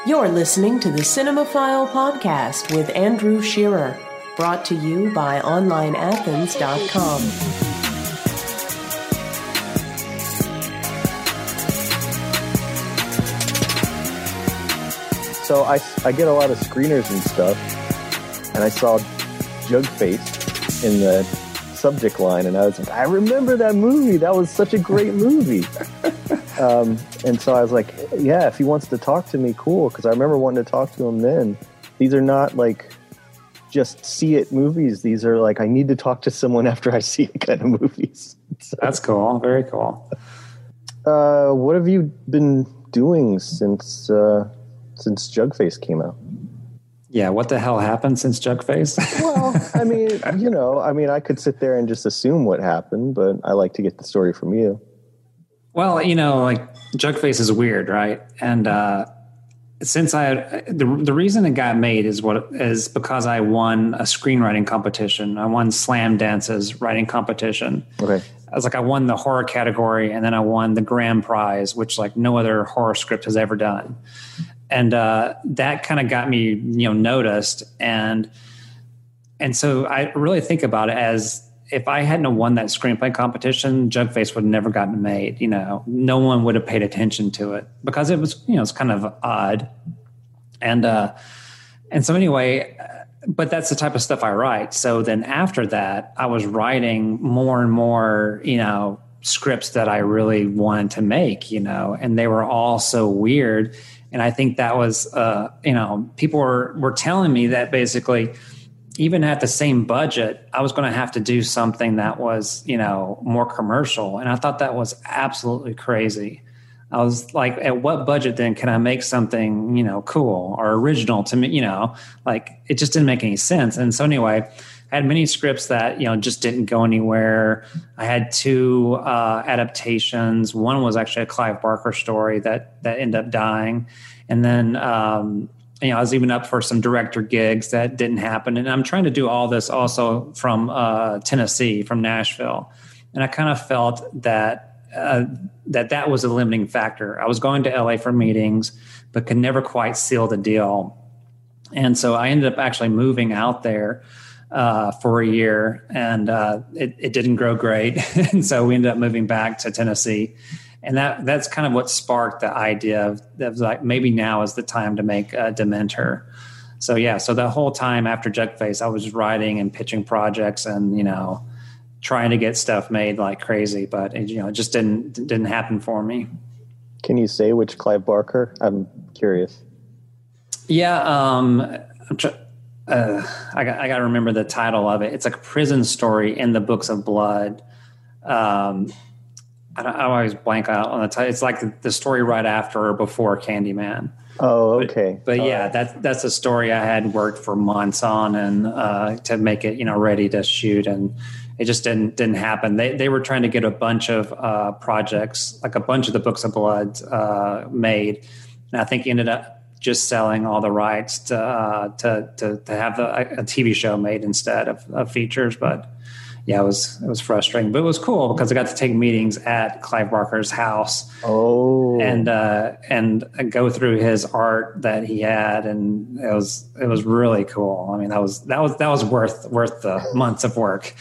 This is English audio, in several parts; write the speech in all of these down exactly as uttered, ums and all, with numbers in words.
You're listening to the Cinemaphile Podcast with Andrew Shearer, brought to you by online athens dot com. So I, I get a lot of screeners and stuff, and I saw Jugface in the subject line, and I was like, I remember that movie. That was such a great movie. um, and so I was like, yeah, if he wants to talk to me, cool, because I remember wanting to talk to him then. These are not like just see it movies. These are like, I need to talk to someone after I see it kind of movies. So, that's cool. Very cool. Uh, what have you been doing since uh, since Jugface came out? Yeah, what the hell happened since Jugface? Well, I mean, you know, I mean, I could sit there and just assume what happened, but I like to get the story from you. Well, you know, like Jugface is weird, right? And uh, since I, the the reason it got made is what is because I won a screenwriting competition. I won Slam Dance's writing competition. Okay. I was like, I won the horror category, and then I won the grand prize, which like no other horror script has ever done. And uh, that kind of got me, you know, noticed. And and so I really think about it as if I hadn't won that screenplay competition, Jugface would have never gotten made. You know, no one would have paid attention to it because it was, you know, it's kind of odd. And uh, and so anyway, but that's the type of stuff I write. So then after that, I was writing more and more, you know, scripts that I really wanted to make, you know, and they were all so weird. And I think that was, uh, you know, people were, were telling me that basically, even at the same budget, I was going to have to do something that was, you know, more commercial. And I thought that was absolutely crazy. I was like, at what budget then can I make something, you know, cool or original to me? You know, like it just didn't make any sense. And so anyway, I had many scripts that, you know, just didn't go anywhere. I had two uh, adaptations. One was actually a Clive Barker story that that ended up dying. And then, um, you know, I was even up for some director gigs that didn't happen. And I'm trying to do all this also from uh, Tennessee, from Nashville. And I kind of felt that uh, that that was a limiting factor. I was going to L A for meetings, but could never quite seal the deal. And so I ended up actually moving out there Uh, for a year, and uh, it, it didn't grow great. And so we ended up moving back to Tennessee. And that that's kind of what sparked the idea of, of like, maybe now is the time to make a Dementor. So yeah, so the whole time after Jugface, I was writing and pitching projects and, you know, trying to get stuff made like crazy, but it, you know, it just didn't, didn't happen for me. Can you say which Clive Barker? I'm curious. Yeah. Um, I'm trying, Uh, I got, I got to remember the title of it. It's like a prison story in the Books of Blood. Um, I, don't, I always blank out on the title. It's like the, the story right after or before Candyman. Oh, okay. But, but yeah, right. that's that's a story I had worked for months on and uh, to make it, you know, ready to shoot, and it just didn't didn't happen. They they were trying to get a bunch of uh, projects, like a bunch of the Books of Blood uh, made, and I think ended up just selling all the rights to uh, to, to to have the, a T V show made instead of, of features. But yeah, it was it was frustrating, but it was cool because I got to take meetings at Clive Barker's house. Oh, and uh, and go through his art that he had, and it was it was really cool. I mean, that was that was that was worth worth the months of work.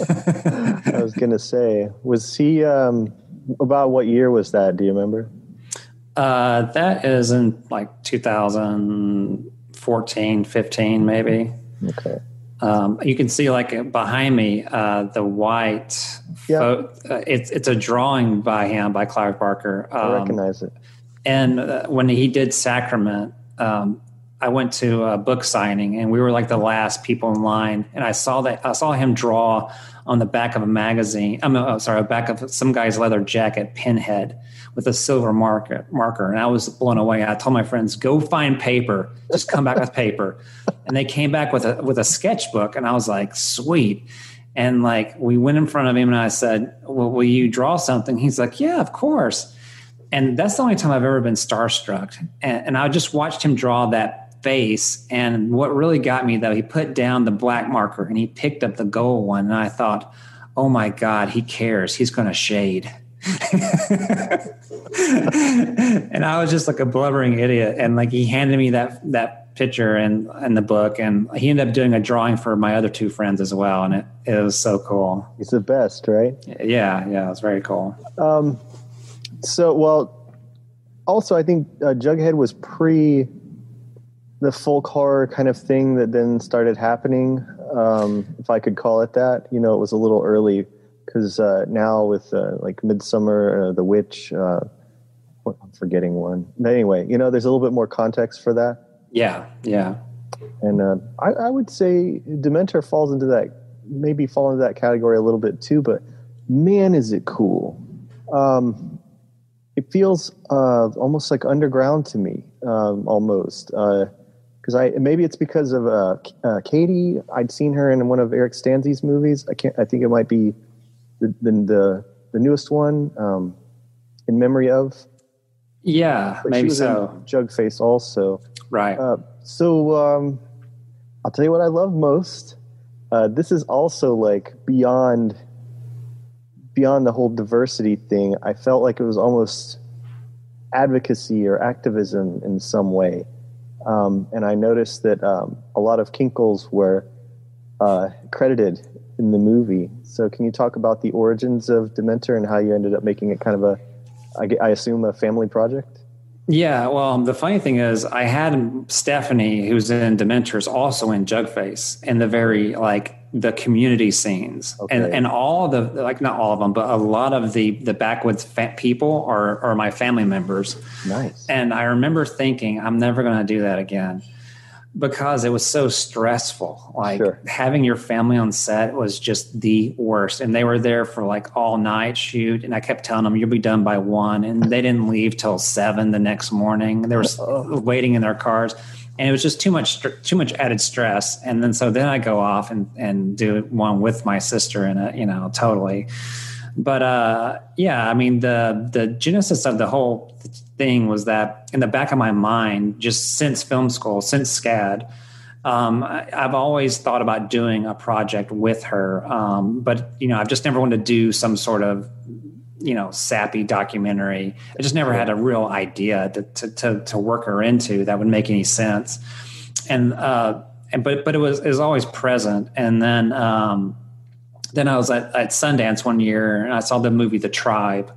I was gonna say, was he um, about what year was that? Do you remember? Uh, that is in like two thousand fourteen, fifteen, maybe. Okay. Um, you can see like behind me, uh, the white, yeah. Fo- uh, it's, it's a drawing by him, by Clive Barker. Um, I recognize it. And uh, when he did Sacrament, um, I went to a book signing and we were like the last people in line. And I saw that, I saw him draw on the back of a magazine. I'm oh, sorry, the back of some guy's leather jacket, Pinhead, with a silver marker, marker. And I was blown away. I told my friends, go find paper, just come back with paper. And they came back with a, with a sketchbook. And I was like, sweet. And like, we went in front of him and I said, well, will you draw something? He's like, yeah, of course. And that's the only time I've ever been starstruck. And, and I just watched him draw that face. And what really got me, though, he put down the black marker and he picked up the gold one. And I thought, oh my God, he cares. He's going to shade. And I was just like a blubbering idiot. And like he handed me that that picture and in, in the book, and he ended up doing a drawing for my other two friends as well. And it, it was so cool. He's the best, right? Yeah, yeah, it was very cool. Um, so, well, also I think uh, Jughead was pre the folk horror kind of thing that then started happening, um, if I could call it that. You know, it was a little early because uh, now with uh, like Midsummer, uh, The Witch, uh, what, I'm forgetting one. But anyway, you know, there's a little bit more context for that. Yeah, yeah. And uh, I, I would say Dementor falls into that, maybe fall into that category a little bit too, but man, is it cool. Um, it feels uh, almost like underground to me, um, almost. Uh, Because I maybe it's because of uh, uh, Katie. I'd seen her in one of Eric Stanzi's movies. I can't. I think it might be the the the, the newest one, um, In Memory of. Yeah, but maybe she was so. In Jugface also. Right. Uh, so um, I'll tell you what I love most. Uh, this is also like beyond beyond the whole diversity thing. I felt like it was almost advocacy or activism in some way. Um, and I noticed that um, a lot of Kinkles were uh, credited in the movie. So can you talk about the origins of Dementor and how you ended up making it kind of a, I, I assume, a family project? Yeah, well, the funny thing is I had Stephanie, who's in Dementors, also in Jugface, in the very, like, the community scenes. Okay. And and all the, like, not all of them, but a lot of the the backwoods fa- people are, are my family members. Nice. And I remember thinking, I'm never going to do that again, because it was so stressful. Like, sure. Having your family on set was just the worst. And they were there for like all night shoot. And I kept telling them, you'll be done by one. And they didn't leave till seven the next morning. They were oh. waiting in their cars. And it was just too much, too much added stress. And then, so then I go off and, and do one with my sister in it, you know, totally. But, uh, yeah, I mean, the, the genesis of the whole thing was that in the back of my mind, just since film school, since SCAD, um, I, I've always thought about doing a project with her. Um, but, you know, I've just never wanted to do some sort of, you know, sappy documentary. I just never had a real idea to, to, to, to work her into that would make any sense. And, uh, and, but, but it was, it was always present. And then, um, then I was at, at Sundance one year and I saw the movie, The Tribe,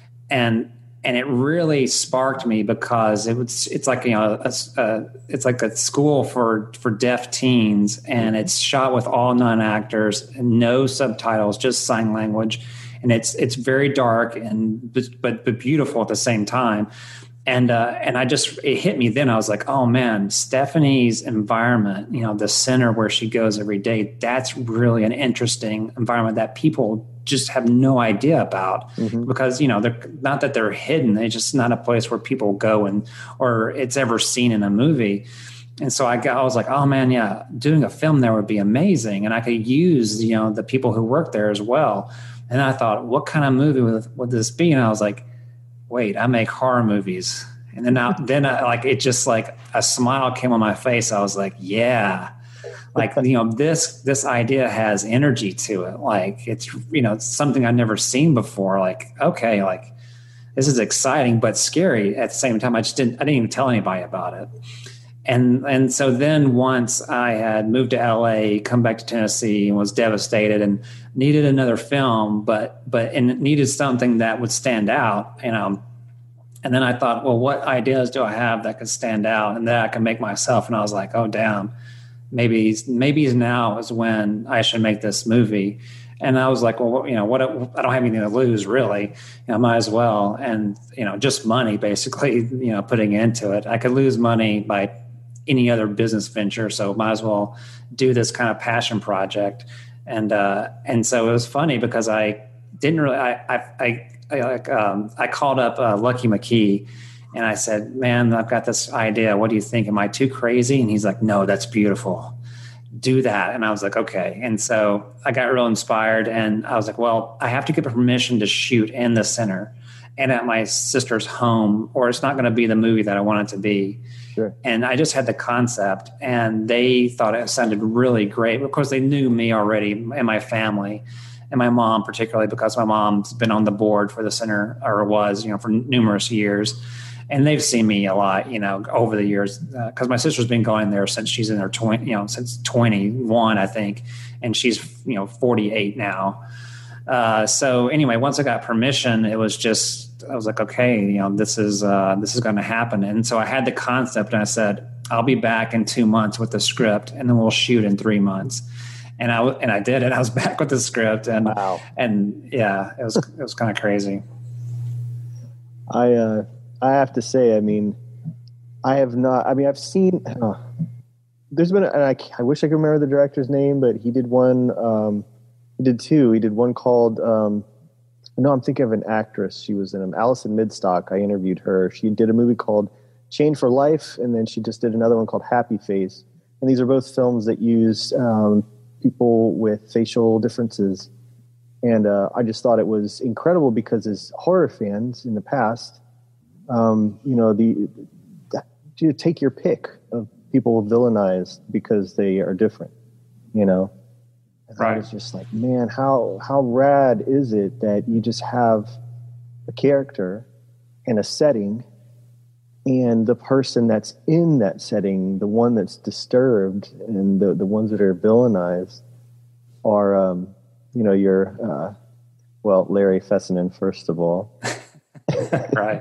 and, and it really sparked me because it was, it's like, you know, a, a, it's like a school for, for deaf teens, and it's shot with all non-actors, no subtitles, just sign language. And it's it's very dark and but but beautiful at the same time, and uh, and I just it hit me then. I was like, oh man, Stephanie's environment, you know, the center where she goes every day, that's really an interesting environment that people just have no idea about, mm-hmm. because you know they're not that they're hidden, it's just not a place where people go and or it's ever seen in a movie. And so I got, I was like, oh man, yeah, doing a film there would be amazing, and I could use you know the people who work there as well. And I thought, what kind of movie would, would this be? And I was like, wait, I make horror movies. And then I, then I, like, it just like a smile came on my face. I was like, yeah, like, you know, this, this idea has energy to it. Like it's, you know, it's something I've never seen before. Like, okay, like this is exciting, but scary at the same time. I just didn't, I didn't even tell anybody about it. And and so then once I had moved to L A, come back to Tennessee, and was devastated and needed another film, but but and needed something that would stand out, you know. And then I thought, well, what ideas do I have that could stand out and that I can make myself? And I was like, oh damn, maybe maybe now is when I should make this movie. And I was like, well, you know, what? I don't have anything to lose, really. You know, I might as well. And you know, just money, basically. You know, putting into it, I could lose money by any other business venture, so might as well do this kind of passion project. And uh, and so it was funny because I didn't really I I I, I, um, I called up uh, Lucky McKee and I said, man, I've got this idea. What do you think? Am I too crazy? And he's like, no, that's beautiful. Do that. And I was like, okay. And so I got real inspired, and I was like, well, I have to get permission to shoot in the center and at my sister's home, or it's not going to be the movie that I want it to be. Sure. And I just had the concept, and they thought it sounded really great because they knew me already and my family. and my mom particularly, because my mom's been on the board for the center, or was, you know, for numerous years. And they've seen me a lot, you know, over the years, because uh, my sister's been going there since she's in her twenty, you know, since twenty-one, I think, and she's, you know, forty-eight now. Uh, so anyway, once I got permission, it was just, I was like, okay, you know, this is uh, this is going to happen. And so I had the concept, and I said, I'll be back in two months with the script, and then we'll shoot in three months. And I and I did it. I was back with the script, and wow. and yeah, it was it was kind of crazy. I. Uh... I have to say, I mean, I have not, I mean, I've seen, uh, there's been, and I, I wish I could remember the director's name, but he did one, um, he did two. He did one called, um, no, I'm thinking of an actress. She was in them, Alison Midstock. I interviewed her. She did a movie called Chained for Life, and then she just did another one called Happy Face. And these are both films that use um, people with facial differences. And uh, I just thought it was incredible because as horror fans in the past, Um, you know, the, you take your pick of people villainized because they are different, you know? And right. I was just like, man, how, how rad is it that you just have a character in a setting, and the person that's in that setting, the one that's disturbed and the, the ones that are villainized are, um, you know, your, uh, well, Larry Fessenden, first of all. Right.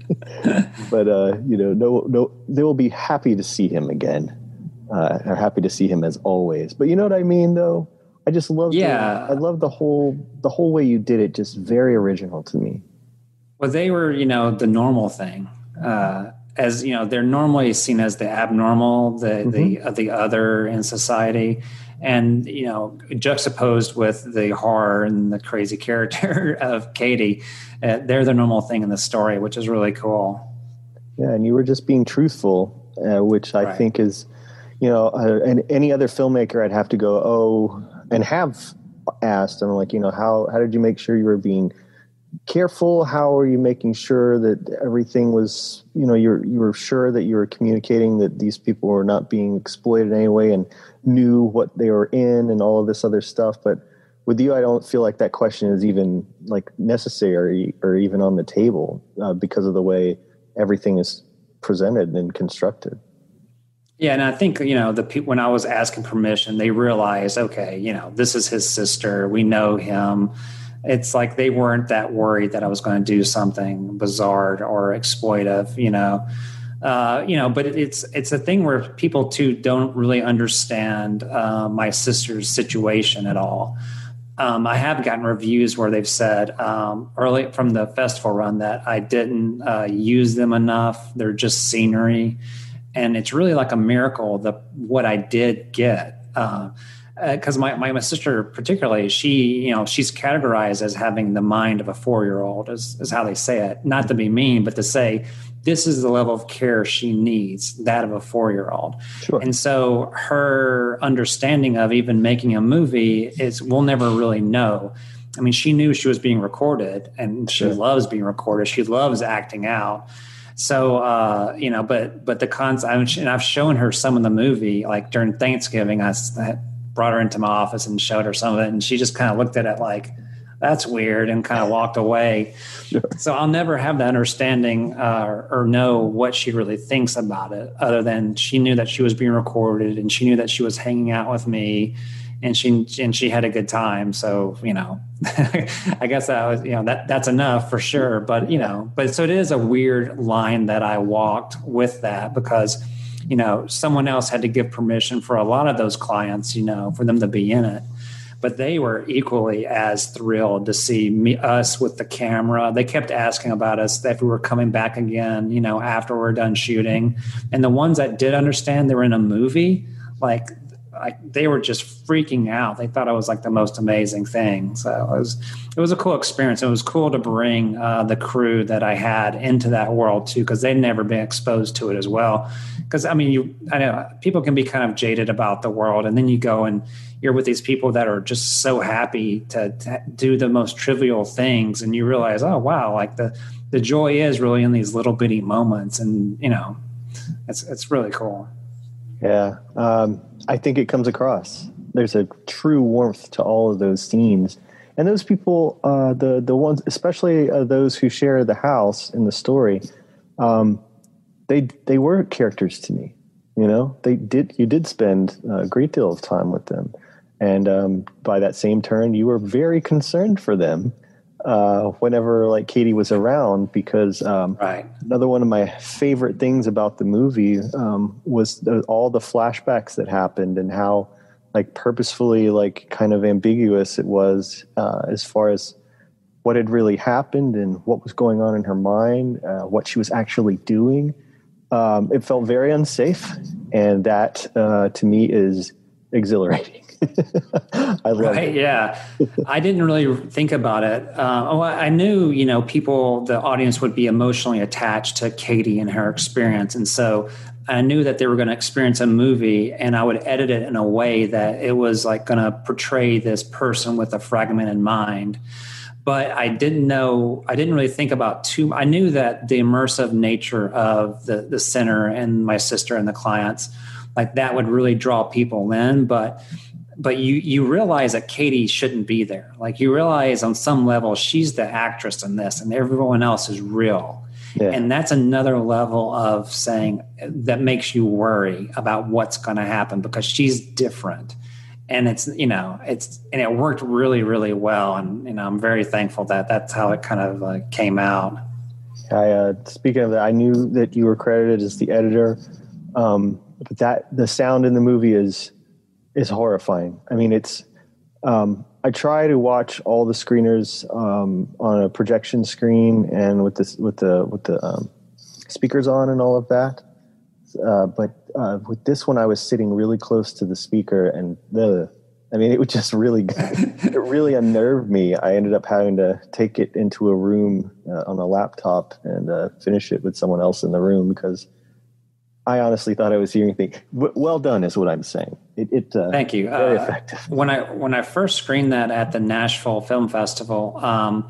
But, uh, you know, no, no, they will be happy to see him again. Uh, are happy to see him as always. But you know what I mean, though? I just love, yeah. the, I love the whole, the whole way you did it. Just very original to me. Well, they were, you know, the normal thing, uh, as, you know, they're normally seen as the abnormal, the, mm-hmm. the, uh, the other in society. And, you know, juxtaposed with the horror and the crazy character of Katie, uh, they're the normal thing in the story, which is really cool. Yeah, and you were just being truthful, uh, which I right. think is, you know, uh, and any other filmmaker I'd have to go, oh, and have asked, I'm like, you know, how, how did you make sure you were being careful? How are you making sure that everything was, you know, you're, you were sure that you were communicating that these people were not being exploited in any way and knew what they were in and all of this other stuff. But with you, I don't feel like that question is even like necessary or even on the table uh, because of the way everything is presented and constructed. Yeah. And I think, you know, the people, when I was asking permission, they realized, okay, you know, this is his sister. We know him. It's like they weren't that worried that I was going to do something bizarre or exploitive, you know. Uh, you know, but it's it's a thing where people too don't really understand uh, my sister's situation at all. Um, I have gotten reviews where they've said um, early from the festival run that I didn't uh, use them enough. They're just scenery, and it's really like a miracle the what I did get. Uh, Because uh, my, my my sister particularly, she you know she's categorized as having the mind of a four year old, is is how they say it. Not to be mean, but to say this is the level of care she needs, that of a four year old. Sure. And so her understanding of even making a movie is we'll never really know. I mean, she knew she was being recorded, and she sure. loves being recorded. She loves acting out. So, uh, you know, but but the concept, and I've shown her some of the movie, like during Thanksgiving, I. I brought her into my office and showed her some of it. And she just kind of looked at it like, that's weird, and kind of walked away. Sure. So I'll never have that understanding uh, or know what she really thinks about it, other than she knew that she was being recorded and she knew that she was hanging out with me, and she, and she had a good time. So, you know, I guess that was, you know, that that's enough for sure. But, you know, but so it is a weird line that I walked with that, because you know, someone else had to give permission for a lot of those clients, you know, for them to be in it. But they were equally as thrilled to see me, us with the camera. They kept asking about us, if we were coming back again, you know, after we're done shooting. And the ones that did understand they were in a movie, like, like they were just freaking out. They thought it was like the most amazing thing. So it was, it was a cool experience. It was cool to bring uh, the crew that I had into that world too, because they'd never been exposed to it as well. Because I mean, you, I know people can be kind of jaded about the world, and then you go and you're with these people that are just so happy to, to do the most trivial things, and you realize, oh wow, like the the joy is really in these little bitty moments, and you know, it's it's really cool. Yeah, um, I think it comes across. There's a true warmth to all of those scenes, And those people, uh, the the ones, especially uh, those who share the house in the story, um, they they were characters to me. You know, they did. You did spend a great deal of time with them, and um, by that same turn, you were very concerned for them uh, whenever like Katie was around. Because um, right. another one of my favorite things about the movie um, was the, all the flashbacks that happened and how like purposefully like kind of ambiguous it was uh, as far as what had really happened and what was going on in her mind, uh, what she was actually doing. Um, it felt very unsafe, and that uh, to me is exhilarating. I love right, it. Yeah, I didn't really think about it. Uh, oh, I knew, you know, people, the audience would be emotionally attached to Katie and her experience, and so I knew that they were going to experience a movie, and I would edit it in a way that it was like going to portray this person with a fragmented mind. But I didn't know, I didn't really think about too, I knew that the immersive nature of the, the center and my sister and the clients, like that would really draw people in. But, but you, you realize that Katie shouldn't be there. Like you realize on some level, she's the actress in this and everyone else is real. Yeah. And that's another level of saying that makes you worry about what's going to happen because she's different. And it's, you know, it's, and it worked really, really well. And, you know, I'm very thankful that that's how it kind of uh, came out. I, uh, speaking of that, I knew that you were credited as the editor. Um, but that the sound in the movie is, is horrifying. I mean, it's, um, I try to watch all the screeners, um, on a projection screen and with this, with the, with the, um, speakers on and all of that. Uh, but uh, with this one, I was sitting really close to the speaker, and the, I mean, it would just really, it really unnerved me. I ended up having to take it into a room uh, on a laptop and uh, finish it with someone else in the room because I honestly thought I was hearing things. W- well done, is what I'm saying. It, it uh, thank you. Very uh, effective. When I when I first screened that at the Nashville Film Festival. Um,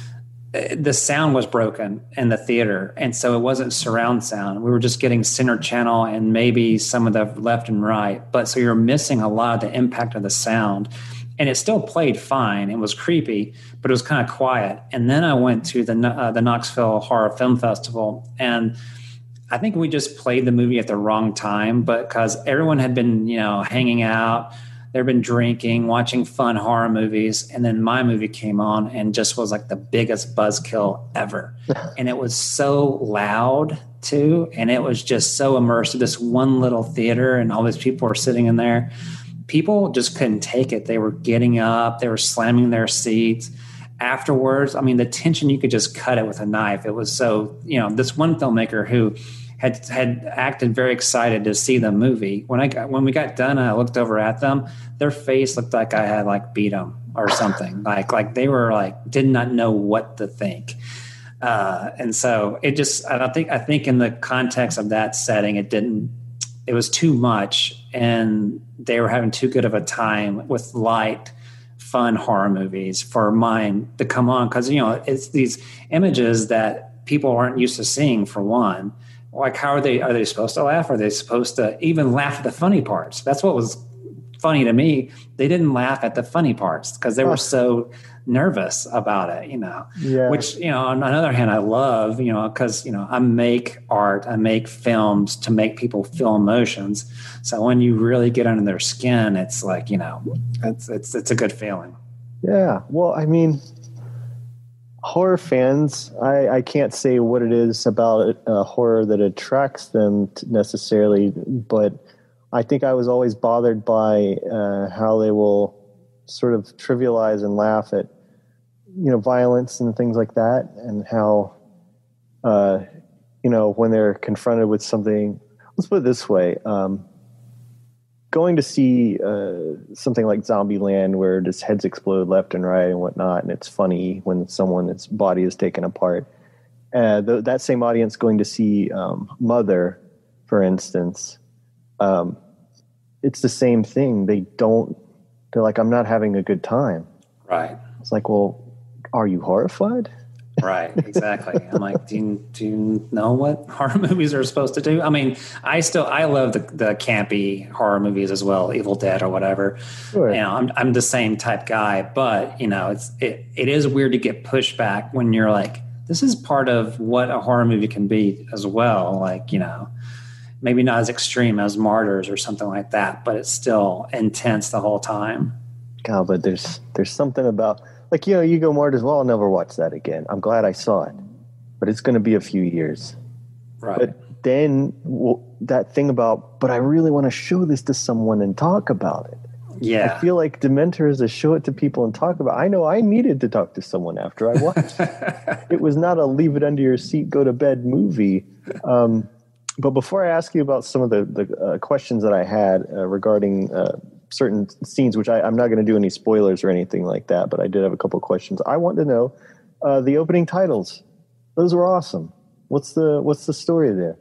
the sound was broken in the theater, and so it wasn't surround sound. We were just getting center channel and maybe some of the left and right. But so you're missing a lot of the impact of the sound. And it still played fine. It was creepy, but it was kind of quiet. And then I went to the uh, the Knoxville Horror Film Festival, and I think we just played the movie at the wrong time, but because everyone had been, you know, hanging out. They've been drinking, watching fun horror movies, and then my movie came on and just was like the biggest buzzkill ever. And it was so loud too, and it was just so immersive. This one little theater, and all these people were sitting in there. People just couldn't take it. They were getting up, they were slamming their seats. Afterwards, I mean, the tension, you could just cut it with a knife. It was so, you know, this one filmmaker who had had acted very excited to see the movie. When I got, when we got done, I looked over at them. Their face looked like I had like beat them or something. like like they were like did not know what to think. Uh, and so it just I don't think I think in the context of that setting, it didn't. It was too much, and they were having too good of a time with light, fun horror movies for mine to come on because you know it's these images that people aren't used to seeing. For one. Like, how are they, are they supposed to laugh? Are they supposed to even laugh at the funny parts? That's what was funny to me. They didn't laugh at the funny parts because they were so nervous about it, you know, yeah. Which, you know, on the other hand, I love, you know, because, you know, I make art, I make films to make people feel emotions. So when you really get under their skin, it's like, you know, it's, it's, it's a good feeling. Yeah. Well, I mean, horror fans, I, I can't say what it is about uh, horror that attracts them necessarily, but I think I was always bothered by uh, how they will sort of trivialize and laugh at, you know, violence and things like that, and how, uh, you know, when they're confronted with something, let's put it this way, um, going to see uh, something like Zombieland where just heads explode left and right and whatnot, and it's funny when someone's body is taken apart. Uh, th- that same audience going to see um, Mother, for instance, um, it's the same thing. They don't, they're like, I'm not having a good time. Right. It's like, well, are you horrified? Right, exactly. I'm like, do you, do you know what horror movies are supposed to do? I mean, I still I love the, the campy horror movies as well, Evil Dead or whatever. Sure. You know, I'm I'm the same type guy, but you know, it's it, it is weird to get pushback when you're like, this is part of what a horror movie can be as well. Like, you know, maybe not as extreme as Martyrs or something like that, but it's still intense the whole time. God, but there's there's something about. Like, you know, you go Martyrs, well, I'll never watch that again. I'm glad I saw it, but it's going to be a few years. Right. But then well, that thing about, but I really want to show this to someone and talk about it. Yeah. I feel like Dementor is a show it to people and talk about. I know I needed to talk to someone after I watched it. It was not a leave it under your seat, go to bed movie. Um, but before I ask you about some of the, the uh, questions that I had uh, regarding uh, certain scenes, which I, I'm not going to do any spoilers or anything like that, but I did have a couple of questions. I want to know uh, the opening titles. Those were awesome. What's the what's the story there?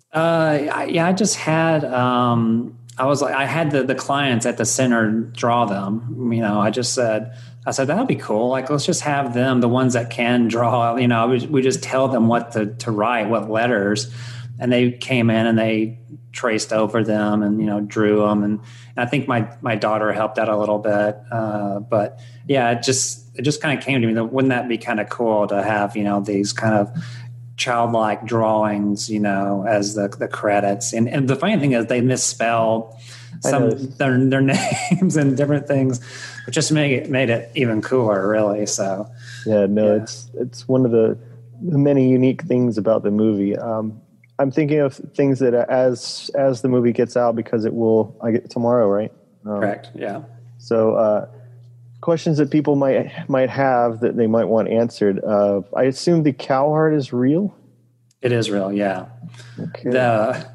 Uh, I, yeah, I just had um, I was like I had the the clients at the center draw them. You know, I just said I said that'd be cool. Like, let's just have them, the ones that can draw. You know, we, we just tell them what to to write, what letters, and they came in and they traced over them and, you know, drew them. And, and I think my, my daughter helped out a little bit. Uh, but yeah, it just, it just kind of came to me that wouldn't that be kind of cool to have, you know, these kind of childlike drawings, you know, as the, the credits. And, and the funny thing is they misspelled some their, their names and different things, which just made it, made it even cooler, really. So, yeah, no, yeah. it's, it's one of the many unique things about the movie. Um, I'm thinking of things that as as the movie gets out, because it will I get tomorrow, right? Um, Correct. Yeah. So uh, questions that people might might have that they might want answered. Uh, I assume the cow heart is real. It is real. Yeah. Okay. The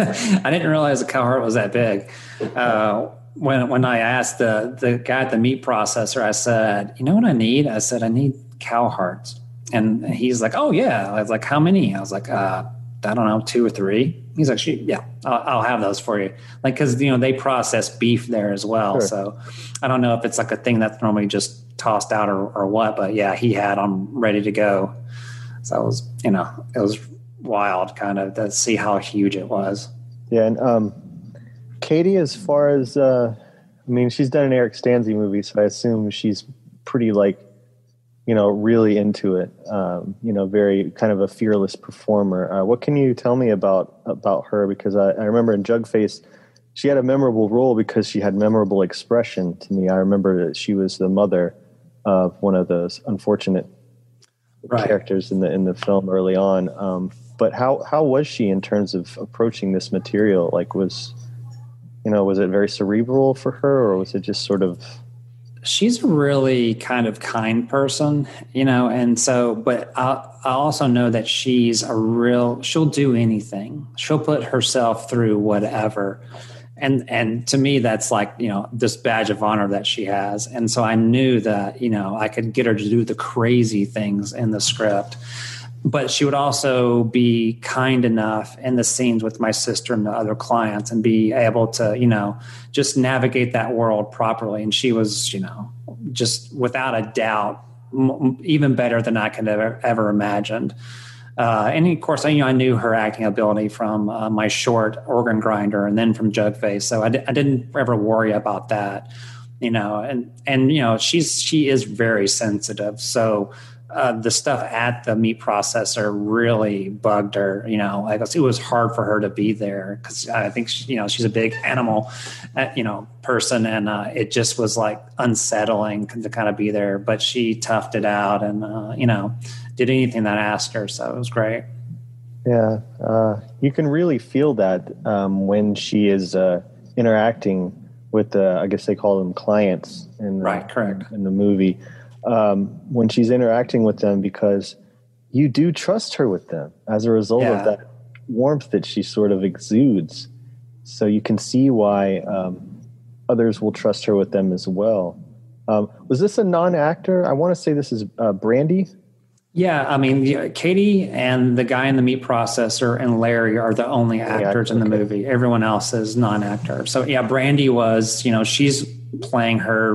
I didn't realize the cow heart was that big. Uh, when when I asked the the guy at the meat processor, I said, "You know what I need?" I said, "I need cow hearts," and he's like, "Oh yeah." I was like, "How many?" I was like, uh, I don't know, two or three. He's like, yeah, I'll, I'll have those for you. Like, cause you know, they process beef there as well. Sure. So I don't know if it's like a thing that's normally just tossed out or, or what, but yeah, he had them ready to go. So it was, you know, it was wild kind of to see how huge it was. Yeah. And um, Katie, as far as, uh, I mean, she's done an Eric Stanze movie, so I assume she's pretty like, you know, really into it, um, you know, very kind of a fearless performer. Uh, what can you tell me about about her? Because I, I remember in Jugface, she had a memorable role because she had memorable expression to me. I remember that she was the mother of one of those unfortunate right. characters in the in the film early on. Um, but how how was she in terms of approaching this material? Like, was, you know, was it very cerebral for her, or was it just sort of... She's a really kind of kind person, you know, and so, but I, I also know that she's a real, she'll do anything. She'll put herself through whatever. And, and to me, that's like, you know, this badge of honor that she has. And so I knew that, you know, I could get her to do the crazy things in the script. But she would also be kind enough in the scenes with my sister and the other clients and be able to, you know, just navigate that world properly. And she was, you know, just without a doubt, m- even better than I could have ever, ever imagined. Uh, and of course, I, you know, I knew her acting ability from uh, my short Organ Grinder and then from Jugface. So I, di- I didn't ever worry about that, you know, and, and, you know, she's, she is very sensitive. So, Uh, the stuff at the meat processor really bugged her, you know, like it was hard for her to be there because I think, she, you know, she's a big animal, uh, you know, person. And uh, it just was like unsettling to kind of be there, but she toughed it out and, uh, you know, did anything that I asked her. So it was great. Yeah. Uh, you can really feel that um, when she is uh, interacting with the, I guess they call them clients in the, right, correct. in the movie. Um, when she's interacting with them, because you do trust her with them as a result yeah. of that warmth that she sort of exudes. So you can see why um, others will trust her with them as well. Um, was this a non-actor? I want to say this is uh, Brandy. Yeah, I mean, yeah, Katie and the guy in the meat processor and Larry are the only actors yeah, in the okay. movie. Everyone else is non-actor. So yeah, Brandy was, you know, she's playing her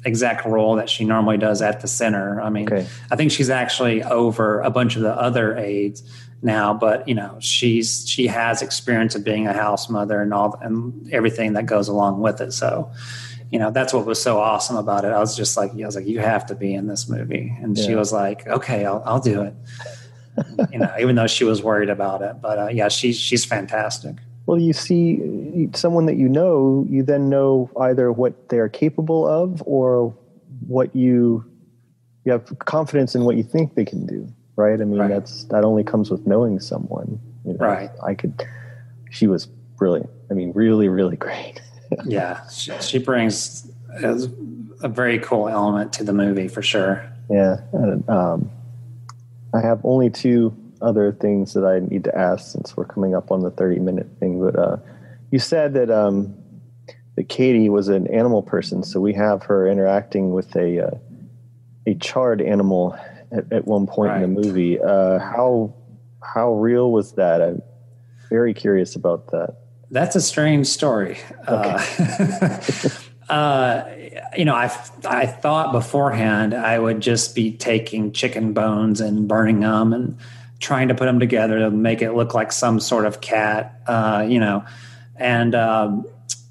exact role that she normally does at the center. I mean, Okay. I think she's actually over a bunch of the other aides now, but you know, she's she has experience of being a house mother and all and everything that goes along with it. So, you know, that's what was so awesome about it. I was just like, I was like, you have to be in this movie, and Yeah. she was like, okay, I'll I'll do it. You know, even though she was worried about it, but uh, yeah, she's she's fantastic. Well, you see someone that you know, you then know either what they're capable of or what you you have confidence in what you think they can do, right? I mean, Right. that's that only comes with knowing someone. You know, Right. I could. She was brilliant. I mean, really, really great. Yeah, she, she brings a, a very cool element to the movie for sure. Yeah. And, um, I have only two other things that I need to ask since we're coming up on the thirty minute thing. But uh, you said that um, that Katie was an animal person, so we have her interacting with a uh, a charred animal at, at one point in the Right. movie. Uh, how how real was that? I'm very curious about that. That's a strange story. Uh, uh, you know, I I thought beforehand I would just be taking chicken bones and burning them and trying to put them together to make it look like some sort of cat. Uh, you know, and um,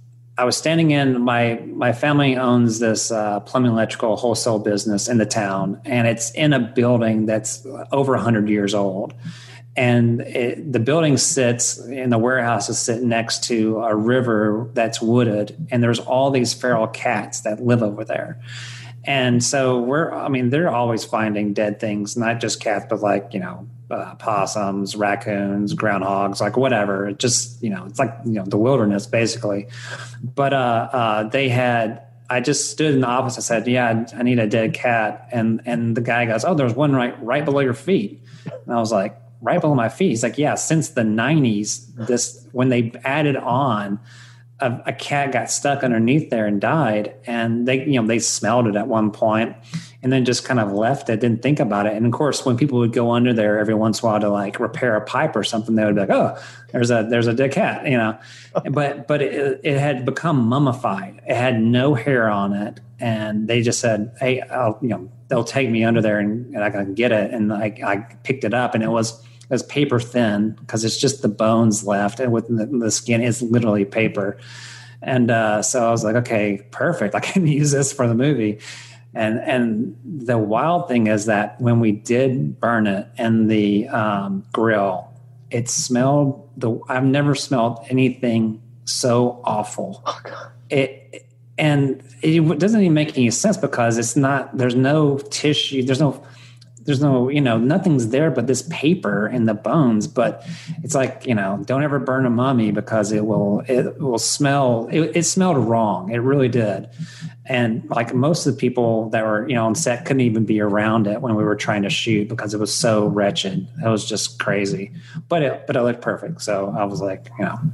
I was standing in my my family owns this uh, plumbing electrical wholesale business in the town, and it's in a building that's over a hundred years old. And it, the building sits and the warehouses sit next to a river that's wooded, and there's all these feral cats that live over there. And so we're, I mean, they're always finding dead things, not just cats, but like, you know, uh, possums, raccoons, groundhogs, like whatever. It just, you know, it's like, you know, the wilderness basically. But uh, uh, they had, I just stood in the office and said, yeah, I need a dead cat. And and the guy goes, oh, there's one right right below your feet. And I was like, right below my feet. He's like, yeah, since the nineties, this when they added on, a, a cat got stuck underneath there and died. And they, you know, they smelled it at one point and then just kind of left it, didn't think about it. And of course, when people would go under there every once in a while to like repair a pipe or something, they would be like, oh, there's a there's a dead cat, you know. But but it, it had become mummified. It had no hair on it. And they just said, hey, I'll, you know, they'll take me under there and, and I can get it. And I, I picked it up and it was, it was paper thin because it's just the bones left, and with the, the skin is literally paper. And uh, so I was like, okay, perfect. I can use this for the movie. And and the wild thing is that when we did burn it in the um, grill, it smelled the. I've never smelled anything so awful. Oh, God. It and it doesn't even make any sense because it's not. There's no tissue. There's no. There's no, you know, nothing's there but this paper and the bones. But it's like, you know, don't ever burn a mummy because it will, it will smell, it, it smelled wrong. It really did. And like most of the people that were, you know, on set couldn't even be around it when we were trying to shoot because it was so wretched. It was just crazy, but it, but it looked perfect. So I was like, you know,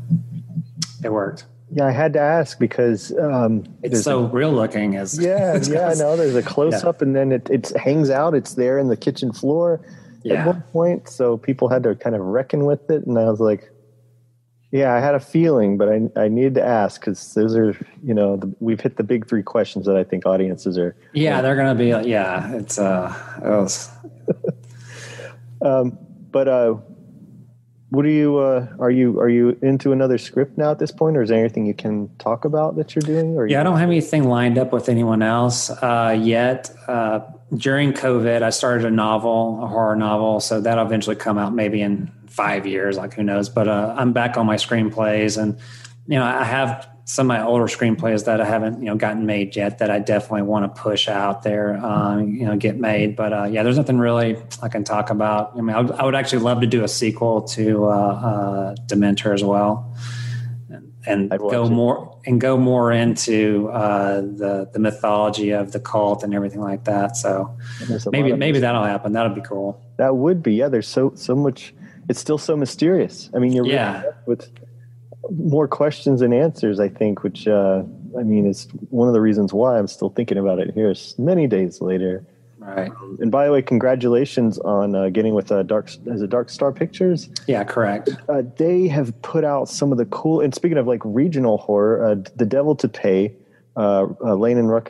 it worked. Yeah, I had to ask because um, It's so real looking as yeah, yeah. No, there's a close up, and then it it hangs out. It's there in the kitchen floor Yeah. at one point, so people had to kind of reckon with it. And I was like, yeah, I had a feeling, but I I needed to ask because those are, you know, the, we've hit the big three questions that I think audiences are. Yeah, they're gonna be. Yeah, it's uh, it was, um, but uh, what are you? Uh, are you are you into another script now at this point, or is there anything you can talk about that you're doing? Or yeah, I you, don't have anything lined up with anyone else uh, yet. Uh, during COVID, I started a novel, a horror novel, so that'll eventually come out maybe in five years, like who knows. But uh, I'm back on my screenplays, and you know, I have some of my older screenplays that I haven't, you know, gotten made yet that I definitely want to push out there, um, you know, get made. But uh, yeah, there's nothing really I can talk about. I mean, I would, I would actually love to do a sequel to uh, uh, Dementor as well, and, and go it. more and go more into uh, the the mythology of the cult and everything like that. So maybe maybe that'll happen. That'll be cool. That would be, yeah. There's so so much. It's still so mysterious. I mean, you're yeah. really with more questions than answers, I think, which, uh, I mean, is one of the reasons why I'm still thinking about it here many days later. Right. Um, and by the way, congratulations on uh, getting with uh, Dark, is it Dark Star Pictures? Yeah, correct. Uh, they have put out some of the cool, and speaking of like regional horror, uh, The Devil to Pay, uh, uh, Lane and Ruckus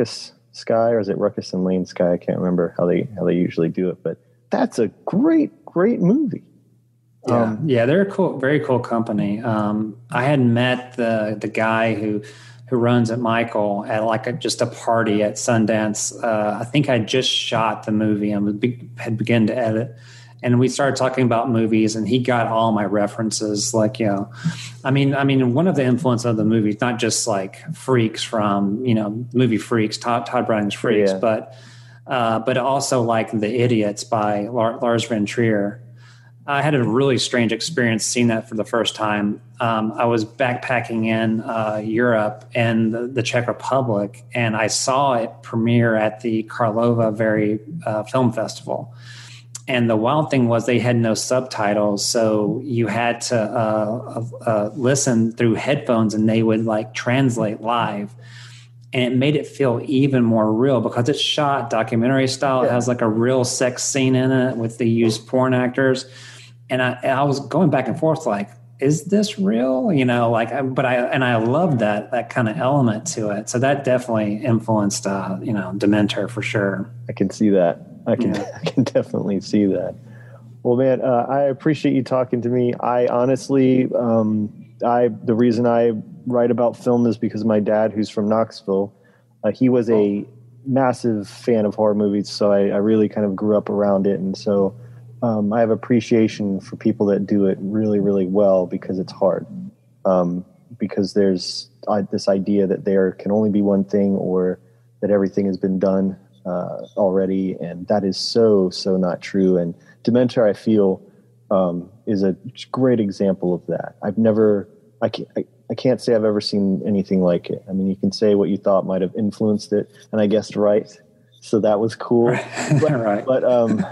Sky, or is it Ruckus and Lane Sky? I can't remember how they how they usually do it, but that's a great, great movie. Yeah, um, yeah, they're a cool, very cool company. Um, I had met the the guy who who runs at Michael at like a, just a party at Sundance. Uh, I think I just shot the movie and was be, had begun to edit. And we started talking about movies, and he got all my references. Like, you know, I mean, I mean, one of the influence of the movie, not just like Freaks from, you know, movie Freaks, Todd, Todd Brownings's Freaks, yeah. but uh, but also like The Idiots by Lars von Trier. I had a really strange experience seeing that for the first time. Um, I was backpacking in uh, Europe and the, the Czech Republic, and I saw it premiere at the Karlova Very uh, Film Festival. And the wild thing was they had no subtitles, so you had to uh, uh, listen through headphones, and they would like translate live. And it made it feel even more real because it's shot documentary style. It has like a real sex scene in it with the used porn actors. And I, I was going back and forth like, is this real? You know, like, but I, and I loved that, that kind of element to it. So that definitely influenced, uh, you know, Dementor for sure. I can see that. I can, yeah. I can definitely see that. Well, man, uh, I appreciate you talking to me. I honestly, um, I, the reason I write about film is because my dad, who's from Knoxville, uh, he was a massive fan of horror movies. So I, I really kind of grew up around it. And so, Um, I have appreciation for people that do it really, really well because it's hard. Um, because there's uh, this idea that there can only be one thing, or that everything has been done uh, already, and that is so, so not true. And Dementor, I feel, um, is a great example of that. I've never, I can't, I, I can't say I've ever seen anything like it. I mean, you can say what you thought might have influenced it, and I guessed right, so that was cool. But, right. but um,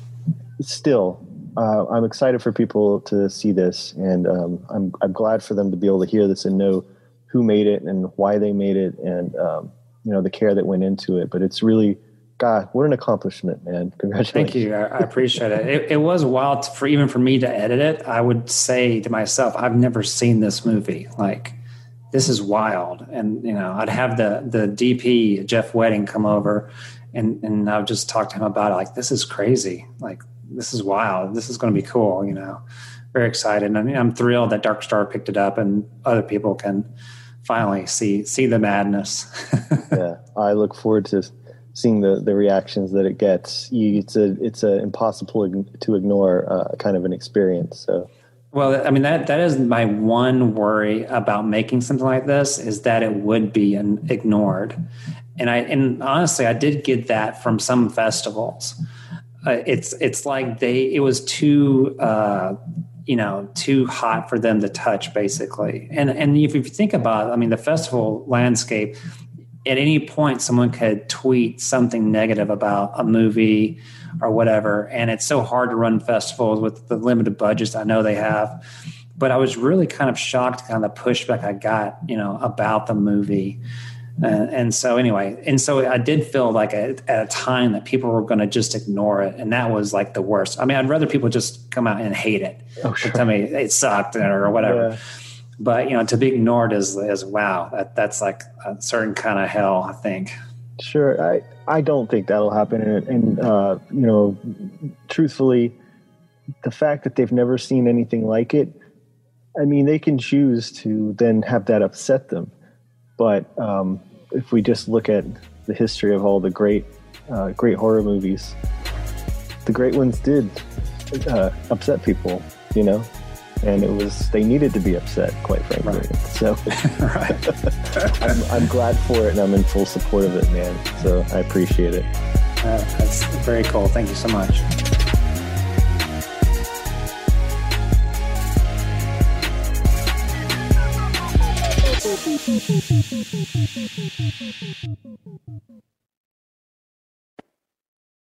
still, uh, I'm excited for people to see this, and um, I'm I'm glad for them to be able to hear this and know who made it and why they made it, and um, you know, the care that went into it. But it's really, God, what an accomplishment, man! Congratulations. Thank you. I, I appreciate it. it. It was wild for even for me to edit it. I would say to myself, I've never seen this movie. Like, this is wild. And you know, I'd have the the D P Jeff Wedding come over, and and I would just talk to him about it. Like, this is crazy. Like, this is wild. This is going to be cool. You know, very excited. I mean, I'm thrilled that Dark Star picked it up and other people can finally see, see the madness. Yeah. I look forward to seeing the, the reactions that it gets. You, it's a, it's a impossible to ignore uh, kind of an experience. So, well, I mean, that, that is my one worry about making something like this, is that it would be an, ignored. And I, and honestly, I did get that from some festivals. Uh, it's it's like they it was too uh, you know too hot for them to touch, basically. And and if you think about it, I mean, the festival landscape, at any point someone could tweet something negative about a movie or whatever, and it's so hard to run festivals with the limited budgets I know they have. But I was really kind of shocked, kind of the pushback I got, you know, about the movie. Uh, and so anyway, and so I did feel like a, at a time that people were going to just ignore it. And that was like the worst. I mean, I'd rather people just come out and hate it. Oh, sure. Tell me it sucked or whatever. Yeah. But, you know, to be ignored is, is wow, that, that's like a certain kind of hell, I think. Sure. I, I don't think that'll happen. And, and uh, you know, truthfully, the fact that they've never seen anything like it, I mean, they can choose to then have that upset them. But um, if we just look at the history of all the great, uh, great horror movies, the great ones did uh, upset people, you know, and it was, they needed to be upset, quite frankly. Right. So Right. I'm, I'm glad for it, and I'm in full support of it, man. So I appreciate it. Uh, that's very cool. Thank you so much. Thank you.